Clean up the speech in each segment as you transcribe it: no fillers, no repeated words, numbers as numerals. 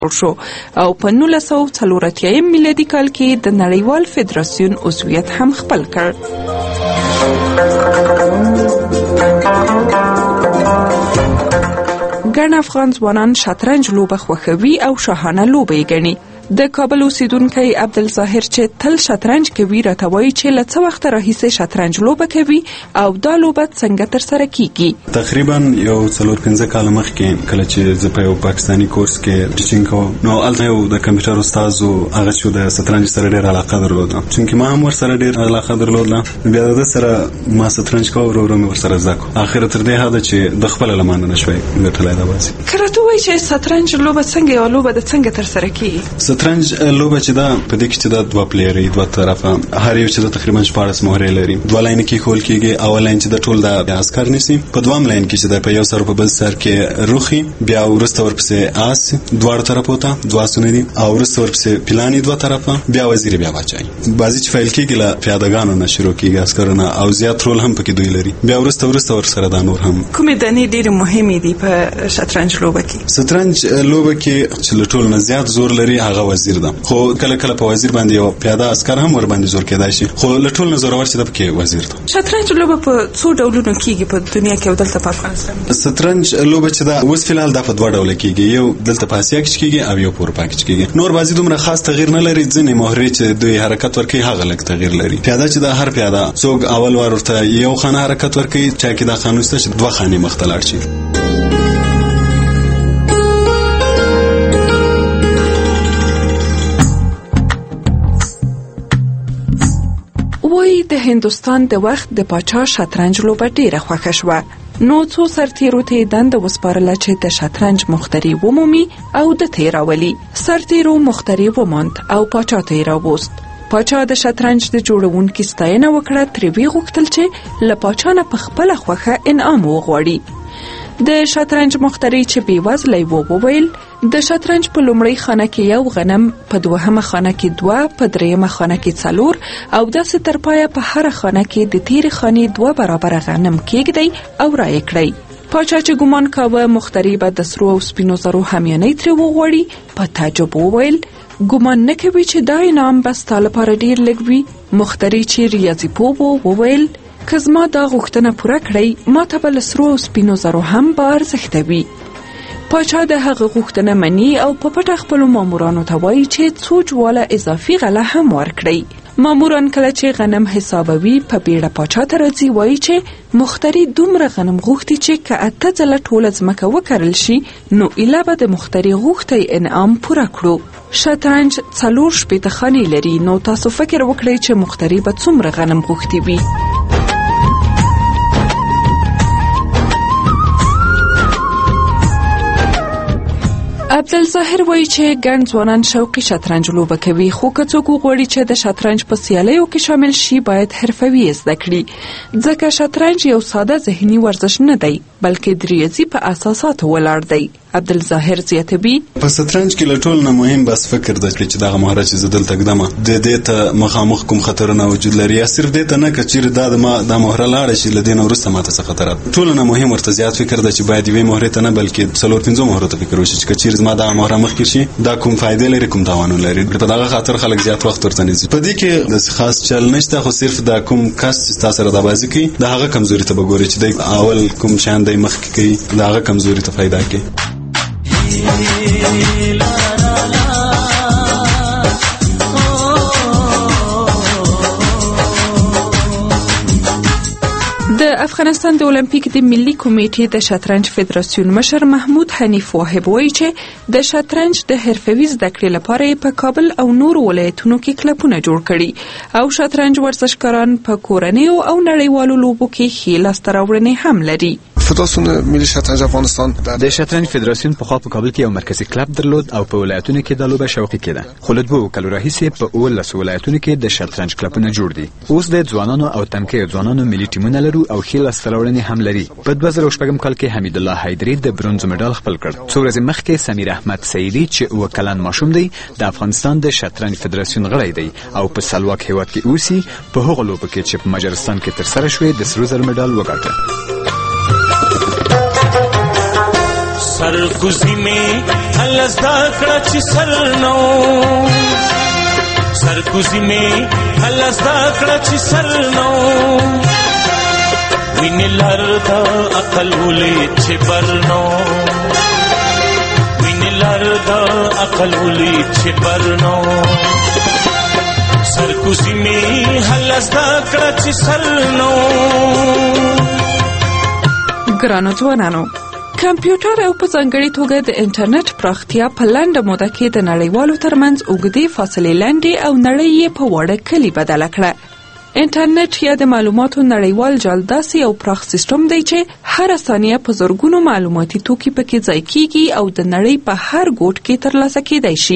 شو او په 1984 میلادي کال کې د نړیوال فدراسیون عضویت هم خپل کړ. ګڼ افغان ځوانان شطرنج لوبه خوښوي او شاهانه لوبه یې ګڼي. د کابل اوسیدونکی عبدالظاهر چې تل شطرنج کوي راته وایي چې له څه وخته راهیسې شطرنج لوبه کوي او دا لوبه څنګه ترسره کیږي. تقریبا یو 4-5 کال مخکې کله چې زه په یو پاکستاني کورس کې ټیچینګ کوم نو هلته یو د کمپیوټر استاد هغه چې د شطرنج سره ډېره علاقه درلوده چې ما هم ورسره ډېره علاقه درلوده. بیا د سره ما شطرنج کوم ورو مې ورسره زده کوم. اخر تر دې حد چې د خپل لمانه نشوي ګټلای دا باسي. کراته وایي چې شطرنج لوبه څنګه یو لوبه د څنګه ترسره کیږي. شطرنج لوبه چې دا په دې کې چې دا دوه پلیری دوه طرفه هر یو چې تقریبا 14 مهرې لري. دوه لاین کې کول کېږي. اول لاین چې د ټول د عسكر نسی په دوام لاین کې چې د په یو سر په بل سر کې روخي بیا ورسته ورپسې آس دوه طرفو ته دوه سونه دي او ورسته ورپسې پلاني دوه طرفه بیا وزیر بیا بچای. بازی چې فایل کېږي لا پیادهګانو نه شروع کېږي عسكرونه او زیات رول هم پکې دوی لري. بیا ورسته ورسره د نور هم کومې دنې ډېر مهمې دي په شطرنج لوبه کې. شطرنج لوبه کې چې ټول نه زیات زور لري هغه وزیر ده. خو کله په وزیر باندې یو پیاده عسكر هم ور باندې زور کېدای شي خو لټول نظر ور چې د پکې وزیر ته. شطرنج لوبه په څو ډولونو کېږي په دنیا کې او دلته په افغانستان کې. شطرنج لوبه چې دا اوس فلحال د په دوه ډول کېږي. یو دلته په اسیا کې کېږي او یو په اروپا کې کېږي. نور بازي دومره خاص تغییر نه لري. ځینې مهرې چې دوی حرکت ورکوي هغه لږ تغییر لري. پیاده چې د هر پیاده څوک اول ورته یو خانه حرکت ورکوي چې کې د خانوسته چې دوه خانې مختلف شي. د هندوستان د وخت د پاچا شطرنج لوبه ډیره خوښه شوه. نو څو سرتیرو ته دنده وسپارله چې د شطرنج مخترع ومومي او د تیراولي. سرتیرو مخترع وموند او پاچا ته راوست. پاچا د شطرنج د جوړونکي ستاینه وکړه. ترې وی غوښتل چې له پاچا نه په خپله خوښه انعام وغواړي. د شطرنج مخترع چې بېوزلی وویل د شطرنج په لومړۍ خانه کې یو غنم، په دوهمه خانه کې 2، په دریمه خانه کې 4 او داسې تر پایه په هر خانه کې د تیرې خانې 2 برابره غنم کېږدئ او رایې کړئ. پاچا چې ګمان کاوه مخترع به د سرو او سپینو زرو همیانۍ ترې وغواړي په تعجب وویل ګمان نه کوي چې دا انعام به ستا لپاره ډېر لږ وي. مخترع چې ریاضي پوه وویل که زما دا غوښتنه پوره کړئ ما ته به له سرو او سپینو زرو هم به ارزښته وي. پاچا د هغه غوښتنه مني او په پټه خپلو مامورانو ته وایي چې څو جواله اضافي غله هم ورکړئ. ماموران کله چې غنم حسابوي په بیړه پاچا ته راځي وایي چې مخترع دومره غنم غوښتي چې که 8 ځله ټوله ځمکه وکرل شي نو ایله به د مخترع غوښتی انعام پوره کړو. شطرنج 4 شپېته خانې لري. نو تاسو فکر وکړئ چې مخترع به څومره غنم غوښتي وي. عبدالظاهر وایي چې ګڼ ځوانان شوقي شطرنج لوبه کوي خو که څوک وغواړي چې د شطرنج په سیالیو کې شامل شي باید حرفوي زده کړي ځکه شطرنج یو ساده ذهني ورزش نه دی بلکې د ریاضي په اساساتو ولاړ دی. عبدالظاهر زیاتوي په شطرنج کې له ټول نه مهم بس فکر دی چې دغه مهارت چې زدل تقدمه د دې ته مخامخ کوم خطرونه وجود لري یا صرف دې ته نه کچیر دا د مهره لاړ شي لدین ورسته ماته څه خطرات. ټول نه مهم ورته زیات فکر دی چې باید وي مهره ته نه بلکې 4-5 مهره ته فکر وشي چې کچیر زما دا مهره مخ کې شي دا کوم فائدې لري کوم تاوان لري. په دغه خاطر خلک زیات وخت ورته نیسي. په دې کې د خاص چل نشته خو صرف دا کوم کس چې تاسو سره د بازی کوي دا هغه کمزوري ته وګورئ چې د اول کوم شان د مخ کې کوي دا هغه کمزوري ته فائدہ کوي. د افغانستان د اولمپیک د ملي کمیټې د شطرنج فدراسیون مشر محمود حنیف واحب وایي چې د شطرنج د حرفوي زده کړې لپاره په کابل او نورو ولایتونو کې کلبونه جوړ کړي او شطرنج ورزشکاران په کورنیو او نړیوالو لوبو کې ښې لاسته راوړنې هم لري. فدراسیون ملي شطرنج افغانستان د شطرنج فدراسیون په خوا په کابل کې یو مرکزی کلب درلود او په ولایتونو کې د لوبه شوقي کېده. خو له 2 کلو راهیسې په 19 ولایتونو کې د شطرنج کلبونه جوړ دي. اوس د ځوانانو او تمکې ځوانانو ملي ټیمونه لرو او ښې لاسته راوړنې هم لري. په 2006 کال کې حمید الله حیدری د برونز مډال خپل کړ. څو ورځې مخکې سمیر احمد سعیدی چې 9 کلن ماشوم دی د افغانستان د شطرنج فدراسیون غړی دی او په سلواک هیواد کې اوسي په هغه لوبه کې چې په مجارستان کې ترسره شوې د سرو زر مډال وګاټه. سرکوزی می هلس دا کړه چې سر نو سرکوزی می هلس دا کړه چې سر نو ویني لار دا عقل ولې چې برنو ویني لار دا عقل ولې چې برنو سرکوزی می هلس دا کړه چې سر نو. ګرانو ځوانانو، کمپیوټر او په ځانګړي توګه د انټرنیټ پراختیا په لنډه موده کې د نړیوالو ترمنځ اوږدې فاصلې لنډې او نړۍ یې په وړه کلي بدله کړه. انټرنیټ یا د معلوماتو نړیوال جال داسې یو پراخ سیستم دی چې هره ثانیه په زرګونو معلوماتي توکي پکې ځای کیږي او د نړۍ په هر ګوټ کې ترلاسه کېدای شي.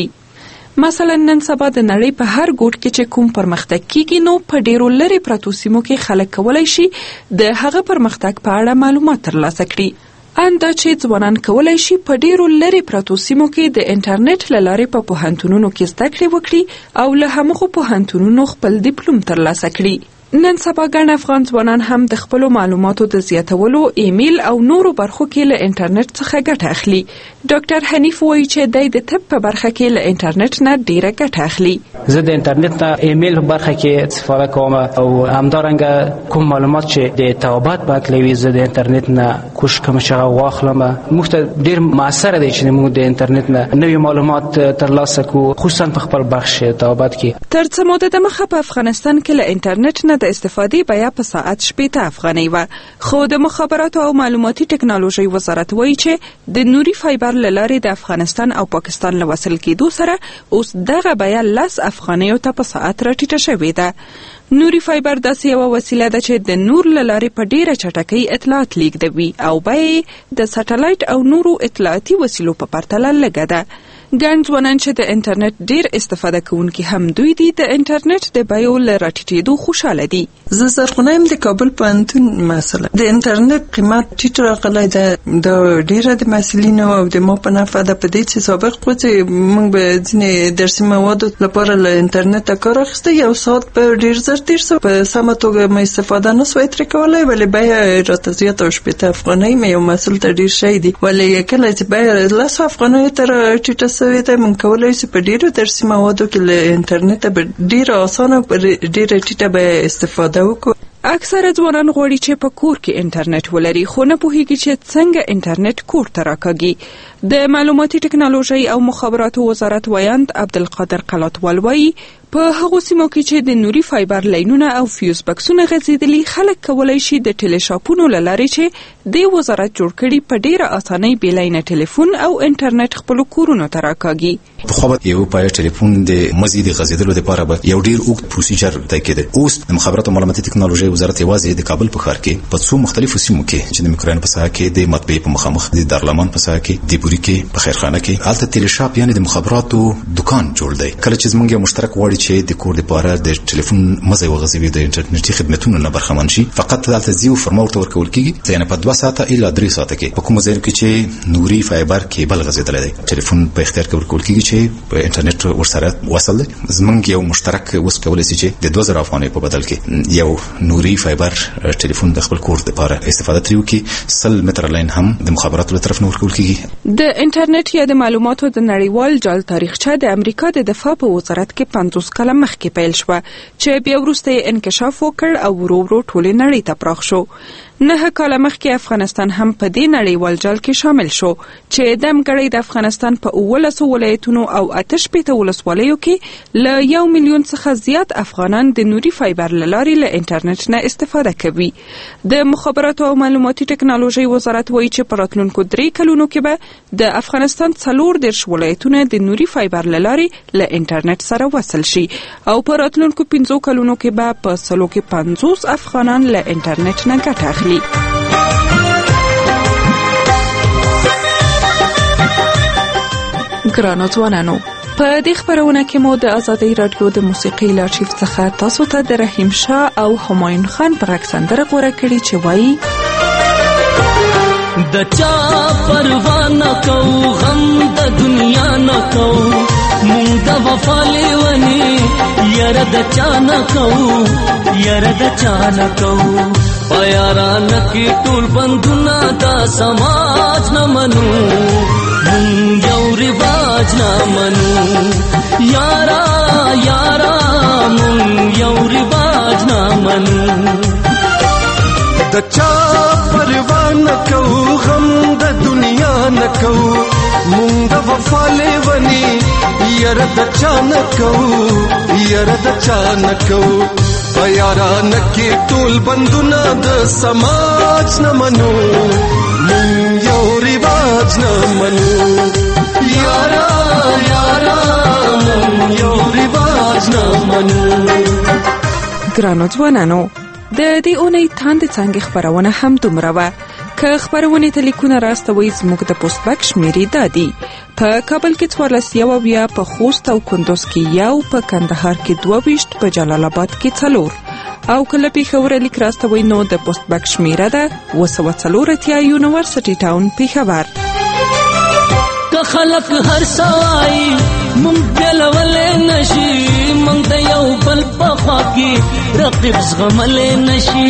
مثلا نن سبا د نړۍ په هر ګوټ کې چې کوم پرمختګ کیږي نو په ډیرو لرې پرتو سیمو کې خلک کولی شي د هغه پرمختګ په اړه معلومات ترلاسه کړي. اندا چې ځوانان کولی شي په ډیرو لرې پرتو سیمو کې د انټرنیټ له لارې په پوهنتونونو کې زده کړې وکړي او له همغو پوهنتونونو خپل ډیپلوم ترلاسه کړي. نن سبا ګڼ افغان ځوانان هم د خپلو معلوماتو د زیاتولو، ایمیل او نورو برخو کې له انټرنیټ څخه ګټه اخلي. ډاکټر حنیف وایي چې دی د طب په برخه کې له انټرنیټ نه ډیره ګټه اخلي. زه د انټرنیټ نه ایمیل په برخه کې استفاده کوم او همدارنګه کوم معلومات چې د تابعات باندې زه د انټرنیټ نه کوشش کوم چې واخلم. موږ ته ډیر موثر دی چې موږ د انټرنیټ نه نوې معلومات ترلاسه کوو، خصوصا په خپل بخش تابعات کې. تر څه موده دمخه په افغانستان کې له انټرنیټ نه د استفادې بیه په ساعت 80 افغانۍ وه، خو د مخابراتو او معلوماتي ټکنالوژۍ وزارت وایي چې د نوري فایبر له لارې د افغانستان او پاکستان له وصل کېدو سره اوس دغه بیه 10 افغانیو ته په ساعت راټیټه شوې ده. نوري فایبر داسې یوه وسیله ده چې د نور له لارې په ډیره چټکۍ اطلاعات لیږدوي او بیه د سټلایټ او نورو اطلاعاتي وسیلو په پرتله لږه ده. ګڼ ځوانان چې د انټرنیټ ډیر استفاده کوونکي هم دوی دي د انټرنیټ د بیو له راټیټېدو خوشاله دي. زه زرغونه یم د کابل پوهنتون. مثلا د انټرنیټ قیمت ټیټ راغلی ده، د ډیره د محصلینو او د ما په نفع ده په دې چې سابق وڅې موږ به ځینې درسي موادو لپاره له انټرنیټ کار اخیسته، یو ساعت په ډیر زر تیر سو په سمه توګه مې استفاده نه سوای ترې کولی، ولې بیه راته زیاته 80 افغانۍ مې یو محصول ته ډیر شی دي، ولې کله چې بیه 10 افغانیو ته راټیټه سوې ده موږ کولی شو په ډیرو درسي موادو کې له انټرنیټه به ډیره اسانه په ډیره ټیټه بیه استفاده وکړو. اکثره ځوانان غواړي چې په کور کې انټرنیټ ولري، خو نه پوهیږي چې څنګه انټرنیټ کور ته راکاږي. د معلوماتي ټکنالوژۍ او مخابراتو وزارت ویاند عبدالقادر قلاتوال وایي په هغو سیمو کې چې د نوري فایبر لینونه او فیوز بکسونه غځېدلي، خلک کولی شي د ټیلیشاپونو له لارې چې د وزارت جوړ کړي په ډیره اسانۍ بې لینه ټلیفون او انټرنیټ خپلو کورونو ته راکاږي. پخوا به یو پای ټلیفون د مزید غځېدلو لپاره به یو ډیر اوږد پروسیجر طی کېده. اوس د مخابراتو او معلوماتي ټکنالوژۍ وزارت یوازې د کابل په ښار کې په څو مختلفو سیمو کې چې د مکران په ساحه کې، د مطبعې په مخامخ، د دارالمان په ساحه کې، د بوري کې، په خیرخانه کې هلته ټیلیشاپ یعنې د مخابراتو دکان جوړ دی. کله چې زموږ یو مشترک غواړي چې د کور لپاره د ټلیفون مزه وغځوي، د انټرنیټي خدمتونو نه برخمن شي، فقط دلته ځي او فرما ورته ورکول کېږي، یعنې په 2 ساعته الا 3 ساعته کې په کومو ځایونو کې چې نوري فایبر کیبل غځېدلی دی ټلیفون په اختیار کې ورکول کېږي چې په انټرنیټ ورسره وصل دی. زموږ یو مشترک اوس کولی شي چې د 2000 افغانۍ په بدل کې یو نوري فایبر ټلیفون د خپل کور لپاره استفاده ترې وکړي. 100 متره لاین هم د مخابراتو له طرف نه ورکول کېږي. د انټرنیټ یا د معلوماتو د نړیوال جال تاریخچه د امریکا د دفاع په وزارت کې 50 کاله مخکې پیل شوه چې بیا وروسته یې انکشاف وکړ او ورو ورو ټولې نړۍ ته پراخ شو. 9 کاله مخکې افغانستان هم په دې نړیوال جال کې شامل شو چې دمګړی د افغانستان په 19 ولایتونو او 88 ولسوالیو کې له 1 میلیون څخه زیات افغانان د نوري فایبر له لارې له انټرنیټ نه استفاده کوي. د مخابراتو او معلوماتي ټکنالوژۍ وزارت وایي چې په راتلونکو 3 کلونو کې به د افغانستان 40 ولایتونه د نوري فایبر له لارې له انټرنیټ سره وصل شي او په راتلونکو 5 کلونو کې به په 50 افغانان له انټرنیټ نه ګټه اخلي. ګرانو ځوانانو، په دې خبرونه کې مو د آزادۍ رادیو د موسیقي له آرشیف څخه تاسو ته د رحیم شاه او همایون خان په غږ سندره غوره کړې چې وایي د چا پروا نه کوو، غم د دنیا نه کوو، مونږ د وفا لیونې یاره د چانه کو یاره د چانه کو پیاران کی ټول بندونه دا سماج نه منو مون یو رواج نه منو یارا یارا مون یو رواج نه منو د چا پروا نه کو غم د دنیا نه کو مونږ د وفا لیونی یاره د چا نه کو یاره د چا نه کو پیاران کې ټول بندونه د سماج نه منو مونږ یو رواج نه منو یارا یارا مونږ یو رواج نه منو. ګرانو ځوانانو د دې اونۍ تاند څنګه خبرونه هم دومره وه که خبرونه ته لیکونه راستوي زموږ د پوسټ بک شمیرې دادي په کابل کې 14 په خوست او کندوز کې 1 په کندهار کې 22 په جلال آباد کې 4 او کله پیښور لیک راستوي نو د پوسټ بک شمیره ده 240 یونیورسيټي ټاون پیښور. که خلق هر سوای مونږ بلولې نشي مونږ د یو بل په خوا کې رقیب زغملې نشي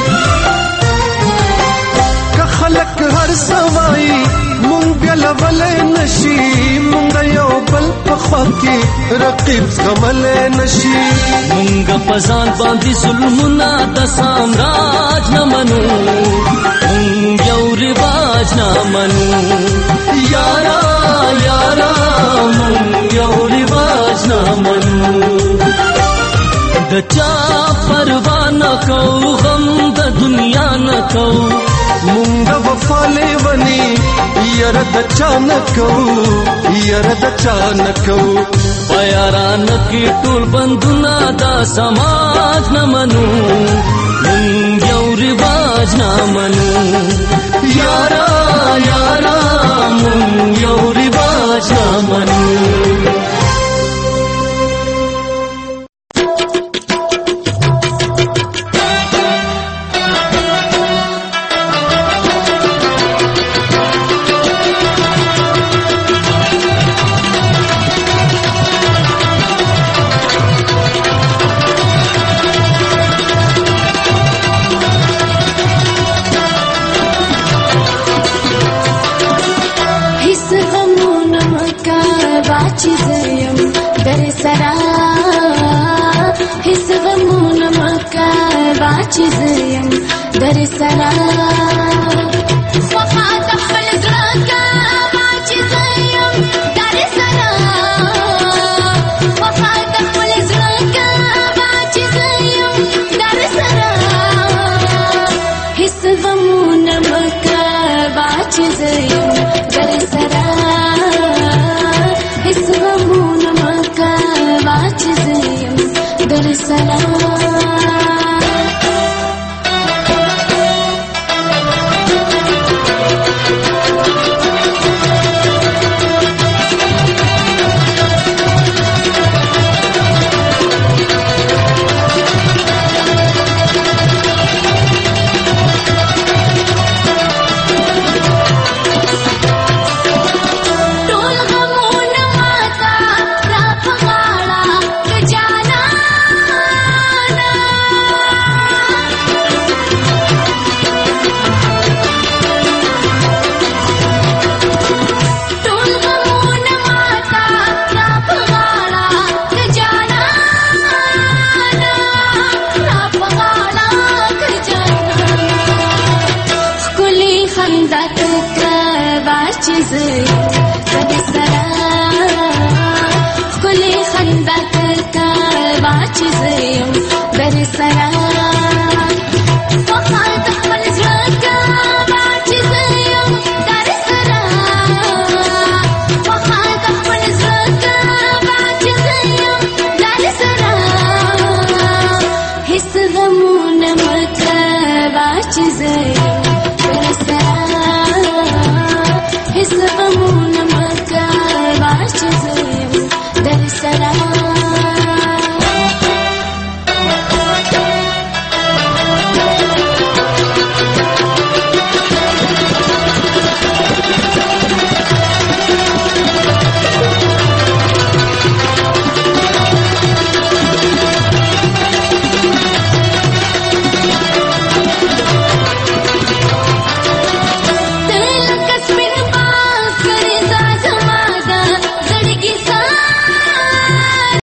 که خلق هر سوای مونږ بلولې نشي مونږ د یو بل په خوا کې رقیب زغملې نشي مونږ په ځان باندې ظلمونه د سامراج نه منو مونږ یو رواج نه منو یارا یارا مونږ یو رواج نه منو د چا پروا نه کو غم د دنیا نه کو مونږ د وفا لیونی یاره د چا نه کو یاره د چا نه کو پیاران کې ټول بندونه دا سماج نه منو مونږ یو رواج نه منو یارا یارا مونږ یو رواج نه منو. چیزیم در سرا وفا تخفل زرقا ما چیزیم در سرا وفا تخفل زرقا ما چیزیم در سرا حس غمون مکا ما چیزیم در سرا حس غمون مکا ما چیزیم در سرا She's